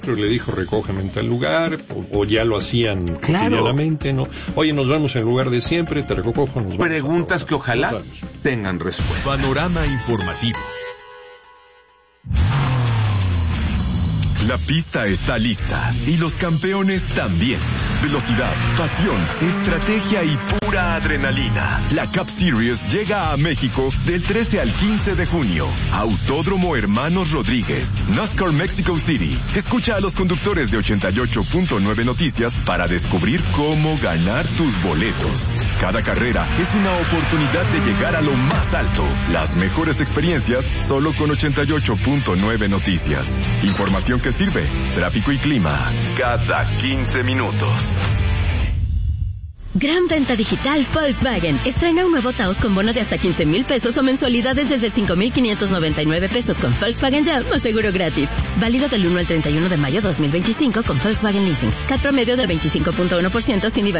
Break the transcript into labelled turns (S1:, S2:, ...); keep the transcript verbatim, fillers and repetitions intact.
S1: le dijo recógeme en tal lugar, o, o ya lo hacían
S2: Claro.
S1: cotidianamente, ¿no? Oye, nos vemos en lugar de siempre, te recojo, nos vamos.
S2: Preguntas que ojalá
S1: Nos vamos.
S2: tengan respuesta.
S3: Panorama informativo.
S4: La pista está lista y los campeones también. Velocidad, pasión, estrategia y pura adrenalina. La Cup Series llega a México del trece al quince de junio. Autódromo Hermanos Rodríguez, NASCAR Mexico City. Escucha a los conductores de ochenta y ocho punto nueve Noticias para descubrir cómo ganar tus boletos. Cada carrera es una oportunidad de llegar a lo más alto. Las mejores experiencias solo con ochenta y ocho punto nueve Noticias. Información que sirve. Tráfico y clima. Cada quince minutos.
S5: Gran venta digital Volkswagen. Estrena un nuevo Taos con bono de hasta quince mil pesos o mensualidades desde cinco mil quinientos noventa y nueve pesos con Volkswagen Ya más seguro gratis. Válido del uno al treinta y uno de mayo dos mil veinticinco con Volkswagen Leasing. C A T promedio del veinticinco punto uno por ciento sin I V A